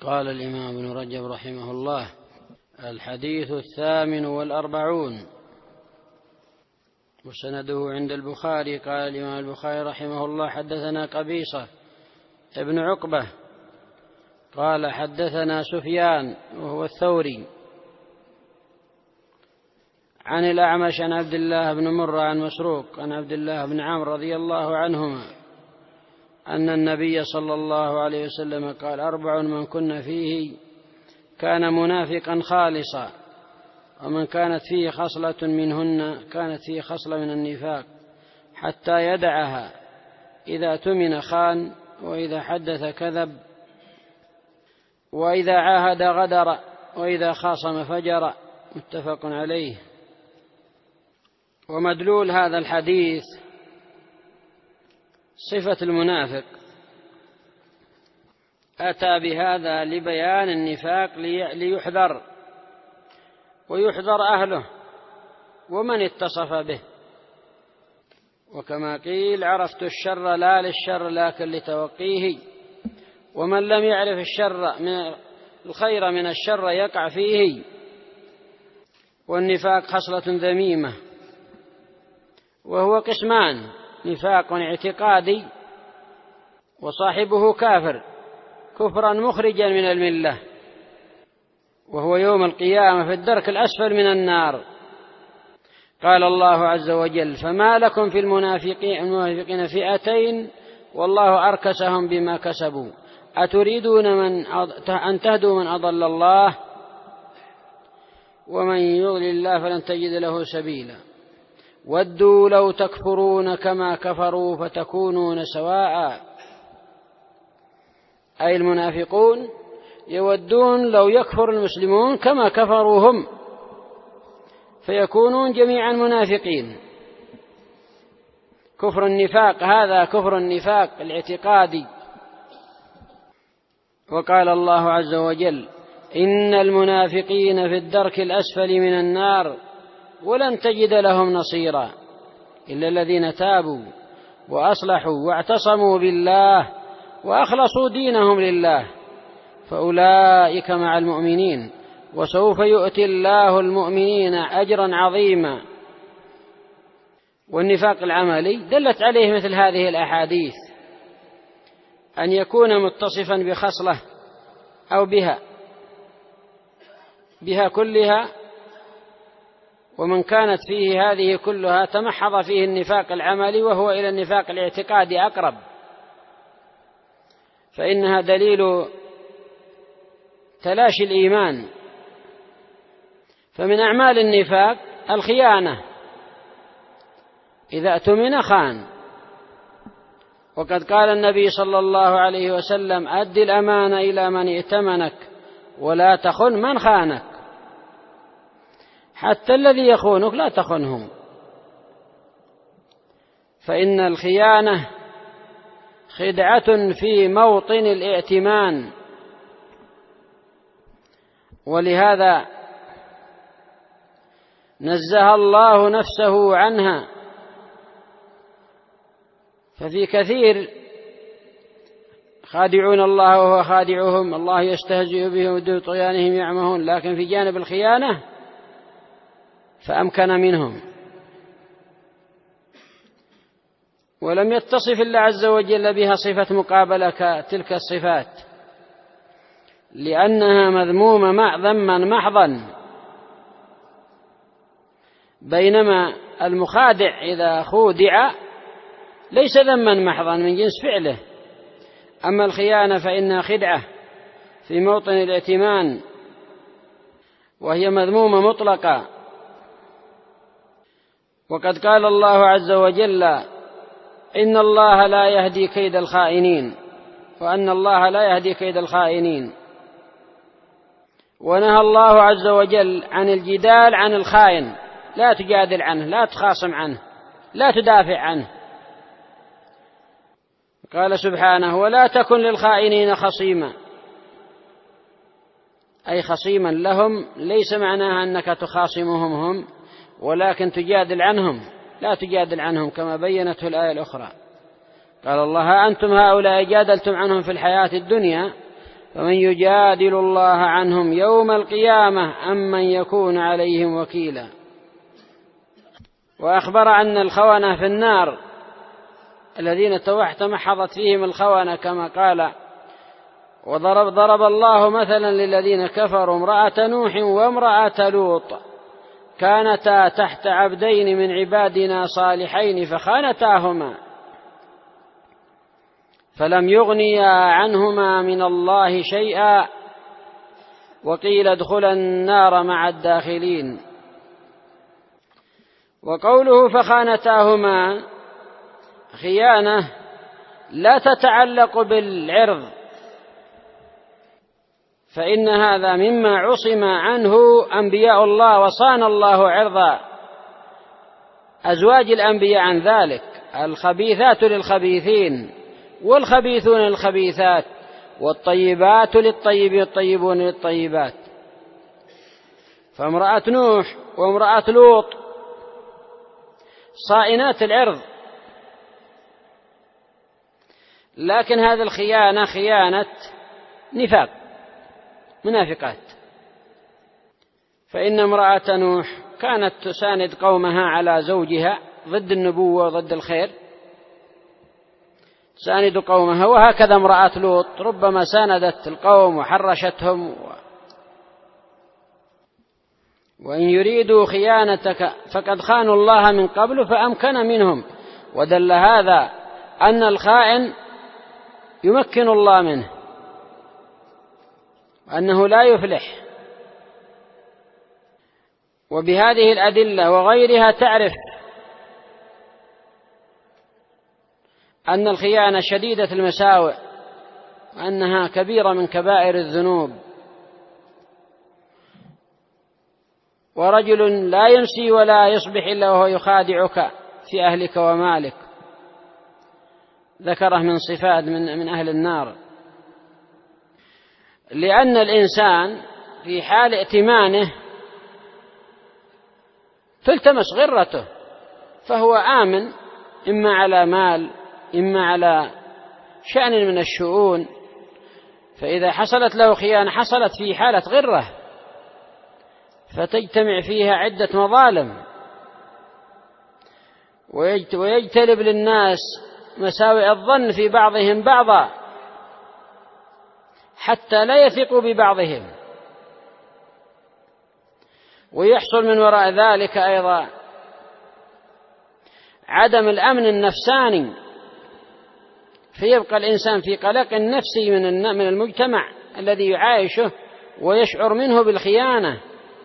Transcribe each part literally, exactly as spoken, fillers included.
قال الإمام ابن رجب رحمه الله: الحديث الثامن والأربعون وسنده عند البخاري. قال الإمام البخاري رحمه الله: حدثنا قبيصة ابن عقبة قال حدثنا سفيان وهو الثوري عن الأعمش عن عبد الله بن مرة عن مسروق عن عبد الله بن عمرو رضي الله عنهما أن النبي صلى الله عليه وسلم قال: أربع من كن فيه كان منافقا خالصا، ومن كانت فيه خصلة منهن كانت فيه خصلة من النفاق حتى يدعها: إذا اؤتمن خان، وإذا حدث كذب، وإذا عاهد غدر، وإذا خاصم فجر. متفق عليه. ومدلول هذا الحديث صفة المنافق، أتى بهذا لبيان النفاق ليحذر ويحذر أهله ومن اتصف به. وكما قيل: عرفت الشر لا للشر لكن لتوقيه، ومن لم يعرف الشر من الخير من الشر يقع فيه. والنفاق خصلة ذميمة، وهو قسمان: نفاق اعتقادي وصاحبه كافر كفرا مخرجا من الملة، وهو يوم القيامة في الدرك الأسفل من النار. قال الله عز وجل: فما لكم في المنافقين, المنافقين فئتين والله أركسهم بما كسبوا أتريدون من أن تهدوا من أضل الله ومن يضلل الله فلن تجد له سبيلا ودوا لو تكفرون كما كفروا فتكونون سواء. أي المنافقون يودون لو يكفر المسلمون كما كفروا هم فيكونون جميعا منافقين. كفر النفاق هذا كفر النفاق الاعتقادي. وقال الله عز وجل: إن المنافقين في الدرك الأسفل من النار ولن تجد لهم نصيرا إلا الذين تابوا وأصلحوا واعتصموا بالله وأخلصوا دينهم لله فأولئك مع المؤمنين وسوف يؤتي الله المؤمنين أجرا عظيما. والنفاق العملي دلت عليه مثل هذه الأحاديث، أن يكون متصفا بخصلة أو بها بها كلها، ومن كانت فيه هذه كلها تمحض فيه النفاق العملي، وهو إلى النفاق الاعتقادي أقرب، فإنها دليل تلاشي الإيمان. فمن أعمال النفاق الخيانة، إذا اؤتمن خان. وقد قال النبي صلى الله عليه وسلم: أد الأمانة إلى من ائتمنك ولا تخن من خانك. حتى الذي يخونك لا تخنهم، فإن الخيانة خدعة في موطن الائتمان. ولهذا نزه الله نفسه عنها. ففي كثير خادعون الله وهو خادعهم، الله يستهزئ بهم ودون طغيانهم يعمهون، لكن في جانب الخيانة فأمكن منهم. ولم يتصف الله عز وجل بها صفة مقابلة تلك الصفات، لأنها مذمومة ذما محضا، بينما المخادع إذا خودع ليس ذما محضا من جنس فعله. أما الخيانة فإنها خدعة في موطن الائتمان، وهي مذمومة مطلقة. وقد قال الله عز وجل: إن الله لا يهدي كيد الخائنين، وأن الله لا يهدي كيد الخائنين. ونهى الله عز وجل عن الجدال عن الخائن، لا تجادل عنه، لا تخاصم عنه، لا تدافع عنه. قال سبحانه: ولا تكن للخائنين خصيما، أي خصيما لهم، ليس معناها أنك تخاصمهم هم، ولكن تجادل عنهم، لا تجادل عنهم كما بينته الآية الأخرى. قال الله: أنتم هؤلاء جادلتم عنهم في الحياة الدنيا فمن يجادل الله عنهم يوم القيامة أم من يكون عليهم وكيلا. وأخبر أن الخونة في النار الذين تمحضت فيهم الخونة كما قال: وضرب ضرب الله مثلا للذين كفروا امرأة نوح وامرأة لوط كانتا تحت عبدين من عبادنا صالحين فخانتاهما فلم يغنيا عنهما من الله شيئا وقيل ادخلا النار مع الداخلين. وقوله فخانتاهما خيانة لا تتعلق بالعرض، فإن هذا مما عصم عنه أنبياء الله وصان الله عرض أزواج الأنبياء عن ذلك: الخبيثات للخبيثين والخبيثون للخبيثات والطيبات للطيبين والطيبون للطيبات. فامرأة نوح وامرأة لوط صائنات العرض، لكن هذه الخيانة خيانة نفاق، منافقات. فإن امرأة نوح كانت تساند قومها على زوجها ضد النبوة وضد الخير، تساند قومها، وهكذا امرأة لوط ربما ساندت القوم وحرشتهم و... وإن يريدوا خيانتك فقد خانوا الله من قبل فأمكن منهم. ودل هذا أن الخائن يمكن الله منه وأنه لا يفلح. وبهذه الأدلة وغيرها تعرف أن الخيانة شديدة المساوئ وأنها كبيرة من كبائر الذنوب. ورجل لا يمسي ولا يصبح إلا وهو يخادعك في أهلك ومالك، ذكره من صفات من, من أهل النار. لأن الإنسان في حال ائتمانه تلتمس غرته، فهو آمن إما على مال إما على شأن من الشؤون، فإذا حصلت له خيانة حصلت في حالة غرة فتجتمع فيها عدة مظالم، ويجتلب للناس مساوئ الظن في بعضهم بعضا حتى لا يثقوا ببعضهم. ويحصل من وراء ذلك أيضا عدم الأمن النفساني، فيبقى الإنسان في قلق نفسي من المجتمع الذي يعايشه ويشعر منه بالخيانة،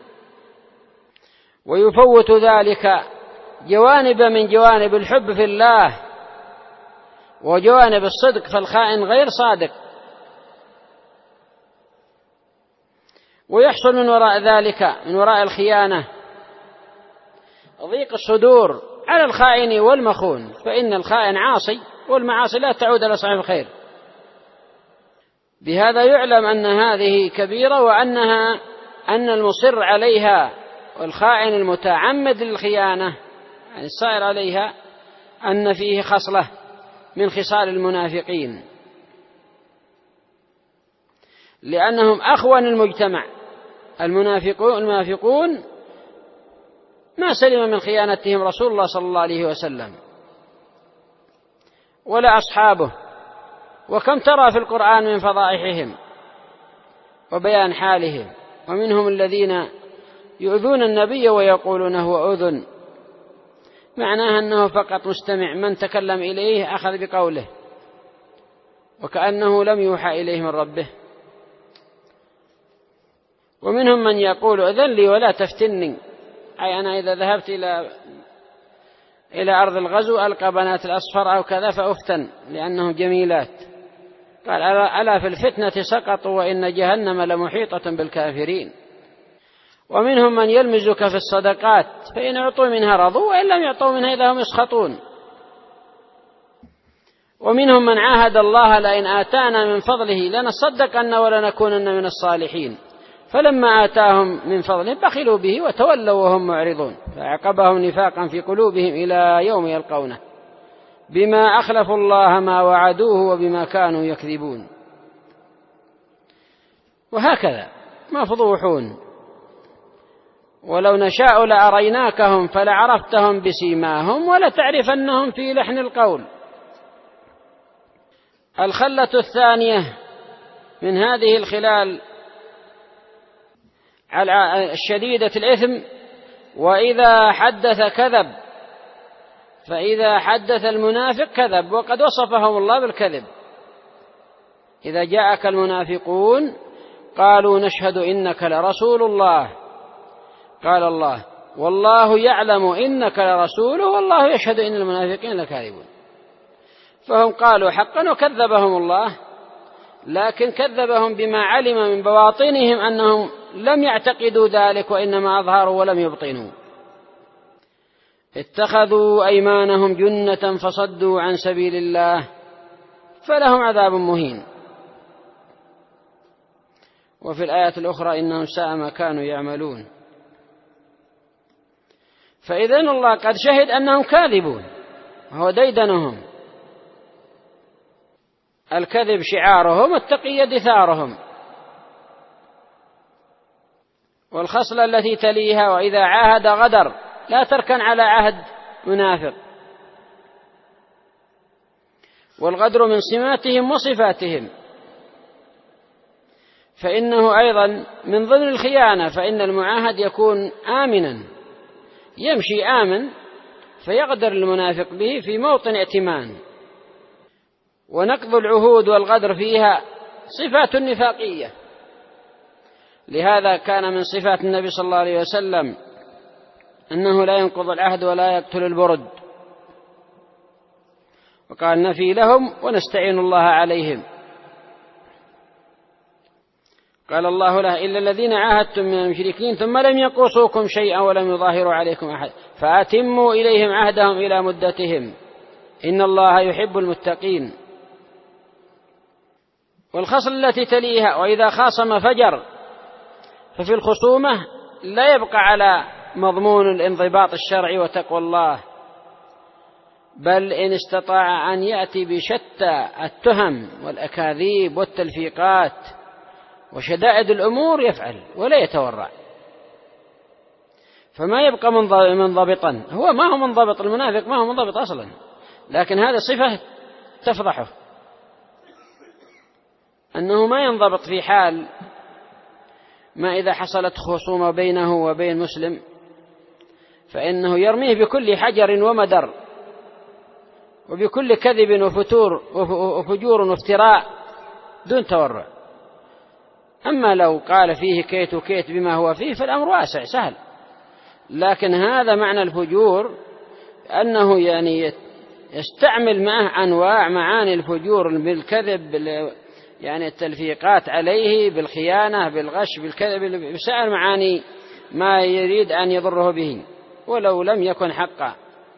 ويفوت ذلك جوانب من جوانب الحب في الله وجوانب الصدق، فالخائن غير صادق. ويحصل من وراء ذلك من وراء الخيانة ضيق الصدور على الخائن والمخون، فإن الخائن عاصي والمعاصي لا تعود على صاحب الخير. بهذا يعلم أن هذه كبيرة، وأنها أن المصر عليها والخائن المتعمد للخيانة يعني الصائر عليها أن فيه خصلة من خصال المنافقين، لأنهم أخون المجتمع. المنافقون المنافقون ما سلم من خيانتهم رسول الله صلى الله عليه وسلم ولا أصحابه، وكم ترى في القرآن من فضائحهم وبيان حالهم. ومنهم الذين يؤذون النبي ويقولون هو أذن، معناها أنه فقط مستمع، من تكلم إليه أخذ بقوله وكأنه لم يوحى إليه من ربه. ومنهم من يقول أذن لي ولا تفتني، أي أنا إذا ذهبت إلى إلى أرض الغزو ألقى بنات الأصفر أو كذا فأفتن لأنهم جميلات. قال ألا في الفتنة سقطوا وإن جهنم لمحيطة بالكافرين. ومنهم من يلمزك في الصدقات فإن أعطوا منها رضوا وإن لم يعطوا منها إذا هم يسخطون. ومنهم من عاهد الله لئن آتانا من فضله لنصدقن ولنكونن من الصالحين، فلما آتاهم من فضله بخلوا به وتولوا وهم معرضون، فعقبهم نفاقا في قلوبهم إلى يوم يلقونه بما أخلفوا الله ما وعدوه وبما كانوا يكذبون. وهكذا مفضوحون. ولو نشاء لأريناكهم فلعرفتهم بسيماهم ولتعرفنهم في لحن القول. الخلة الثانية من هذه الخلال الشديدة الإثم: وإذا حدث كذب، فإذا حدث المنافق كذب، وقد وصفهم الله بالكذب: إذا جاءك المنافقون قالوا نشهد إنك لرسول الله، قال الله والله يعلم إنك لرسوله والله يشهد إن المنافقين لكاذبون. فهم قالوا حقا وكذبهم الله، لكن كذبهم بما علم من بواطنهم أنهم لم يعتقدوا ذلك وإنما أظهروا ولم يبطنوا. اتخذوا أيمانهم جنة فصدوا عن سبيل الله فلهم عذاب مهين. وفي الآية الأخرى إنهم ساء ما كانوا يعملون. فإذن الله قد شهد أنهم كاذبون، وهو ديدنهم. الكذب شعارهم، التقية دثارهم. والخصلة التي تليها: وإذا عاهد غدر، لا تركن على عهد منافق. والغدر من سماتهم وصفاتهم، فإنه أيضا من ضمن الخيانة، فإن المعاهد يكون آمنا يمشي آمن فيغدر المنافق به في موطن ائتمان. ونقض العهود والغدر فيها صفات نفاقية، لهذا كان من صفات النبي صلى الله عليه وسلم أنه لا ينقض العهد ولا يقتل البرد، وقال نفي لهم ونستعين الله عليهم. قال الله له: إلا الذين عاهدتم من المشركين ثم لم يقوصوكم شيئا ولم يظاهروا عليكم أحد فأتموا إليهم عهدهم إلى مدتهم إن الله يحب المتقين. والخصل التي تليها: وإذا خاصم فجر، ففي الخصومة لا يبقى على مضمون الانضباط الشرعي وتقوى الله، بل إن استطاع أن يأتي بشتى التهم والأكاذيب والتلفيقات وشدائد الأمور يفعل ولا يتورع، فما يبقى منضبطا. هو ما هو منضبط، المنافق ما هو منضبط أصلا، لكن هذه صفة تفضحه، أنه ما ينضبط في حال ما إذا حصلت خصومة بينه وبين مسلم فإنه يرميه بكل حجر ومدر وبكل كذب وفتور وفجور وافتراء دون تورع. أما لو قال فيه كيت وكيت بما هو فيه فالأمر واسع سهل، لكن هذا معنى الفجور أنه يعني يستعمل معه أنواع معاني الفجور بالكذب، يعني التلفيقات عليه، بالخيانة، بالغش، بالكذب، بسائر معاني ما يريد أن يضره به ولو لم يكن حقا.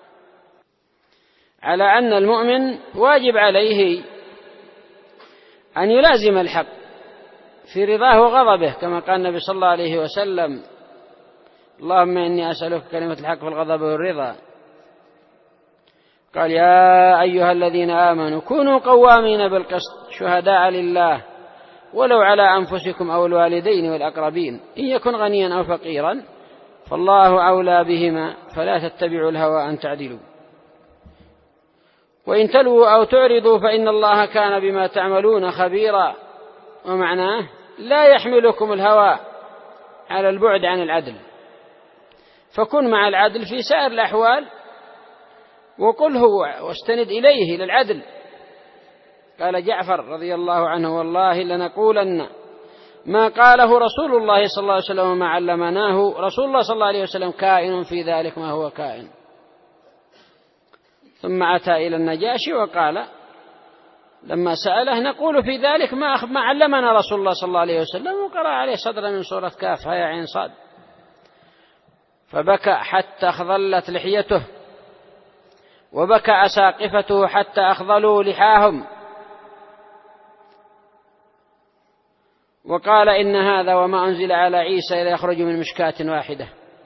على أن المؤمن واجب عليه أن يلازم الحق في رضاه وغضبه، كما قال النبي صلى الله عليه وسلم: اللهم إني أسألك كلمة الحق في الغضب والرضا. قال: يا أيها الذين آمنوا كونوا قوامين بالقسط شهداء لله ولو على أنفسكم أو الوالدين والأقربين إن يكن غنيا أو فقيرا فالله أولى بهما فلا تتبعوا الهوى أن تعدلوا وإن تلووا أو تعرضوا فإن الله كان بما تعملون خبيرا. ومعناه: لا يحملكم الهوى على البعد عن العدل، فكن مع العدل في سائر الأحوال، وقل هو واستند إليه للعدل. قال جعفر رضي الله عنه: والله لنقولن ما قاله رسول الله صلى الله عليه وسلم وما علمناه رسول الله صلى الله عليه وسلم كائن في ذلك ما هو كائن. ثم أتى إلى النجاشي وقال لما سأله: نقول في ذلك ما ما علمنا رسول الله صلى الله عليه وسلم، وقرأ عليه صدرا من سورة كاف هيا عين صاد، فبكى حتى أخضلت لحيته وبكى أساقفته حتى أخضلوا لحاهم، وقال: إن هذا وما أنزل على عيسى إذا يخرج من مشكاة واحدة.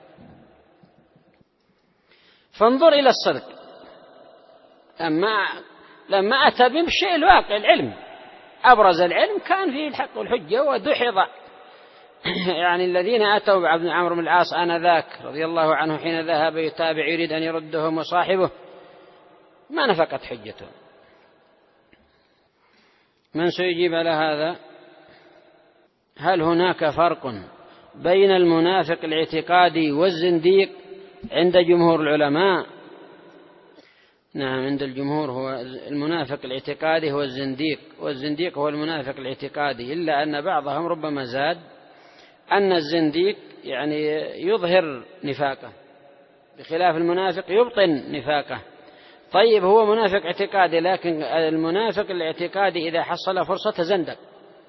فانظر إلى الصدق لما لما أتى بالشيء الواقع العلم، أبرز العلم كان فيه الحق والحجة ودحض يعني الذين أتوا بعبد عمرو بن العاص آنذاك رضي الله عنه حين ذهب يتابع يريد أن يردهم وصاحبه ما نفقت حجته. من سيجيب على هذا؟ هل هناك فرق بين المنافق الاعتقادي والزنديق عند جمهور العلماء؟ نعم، عند الجمهور هو المنافق الاعتقادي هو الزنديق، والزنديق هو المنافق الاعتقادي، إلا أن بعضهم ربما زاد أن الزنديق يعني يظهر نفاقه بخلاف المنافق يبطن نفاقه. طيب هو منافق اعتقادي، لكن المنافق الاعتقادي إذا حصل فرصة تزندق.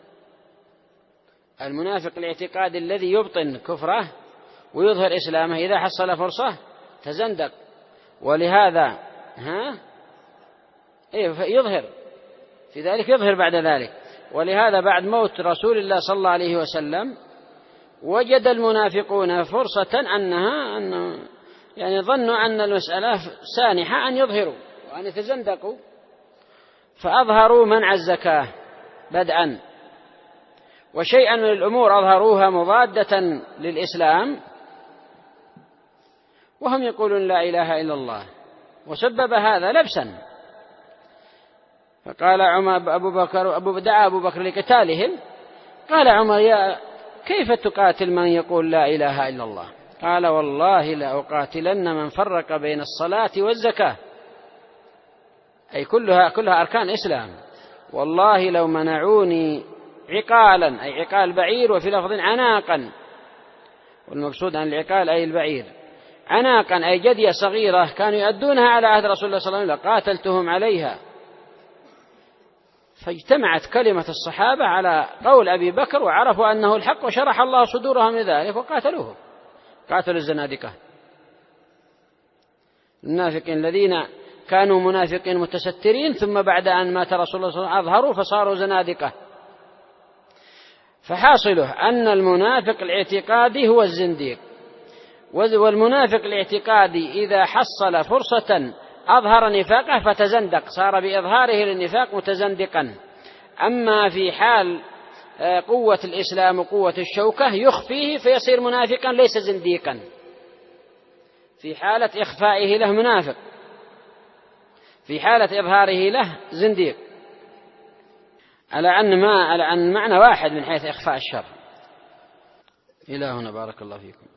المنافق الاعتقادي الذي يبطن كفره ويظهر إسلامه إذا حصل فرصة تزندق، ولهذا ها يظهر في ذلك يظهر بعد ذلك. ولهذا بعد موت رسول الله صلى الله عليه وسلم وجد المنافقون فرصة أنها أن يعني ظنوا أن المسألة سانحة أن يظهروا وأن يتزندقوا، فأظهروا منع الزكاة بدءا، وشيئا من الأمور أظهروها مضادة للإسلام وهم يقولون لا إله إلا الله، وسبب هذا لبسا. فقال عمر أبو بكر أبو دعا أبو بكر لقتالهم، قال عمر يا كيف تقاتل من يقول لا إله إلا الله؟ قال والله لأقاتلن من فرق بين الصلاة والزكاة، أي كلها كلها أركان إسلام. والله لو منعوني عقالا أي عقال بعير، وفي لفظ عناقا، والمقصود عن العقال أي البعير، عناقا أي جدية صغيرة كانوا يؤدونها على عهد رسول الله صلى الله عليه وسلم لقاتلتهم عليها. فاجتمعت كلمة الصحابة على قول أبي بكر وعرفوا أنه الحق وشرح الله صدورهم لذلك وقاتلوه، قاتلوا الزنادقة المنافقين الذين كانوا منافقين متسترين، ثم بعد أن مات رسول الله صلى الله عليه وسلم أظهروا فصاروا زنادقة. فحاصله أن المنافق الاعتقادي هو الزنديق، والمنافق الاعتقادي إذا حصل فرصة أظهر نفاقه فتزندق، صار بإظهاره للنفاق متزندقا. أما في حال قوة الإسلام وقوة الشوكة يخفيه فيصير منافقا ليس زنديقا، في حالة إخفائه له منافق، في حالة إظهاره له زنديق، على أن ما على أن معنى واحد من حيث إخفاء الشر. إلى هنا بارك الله فيكم.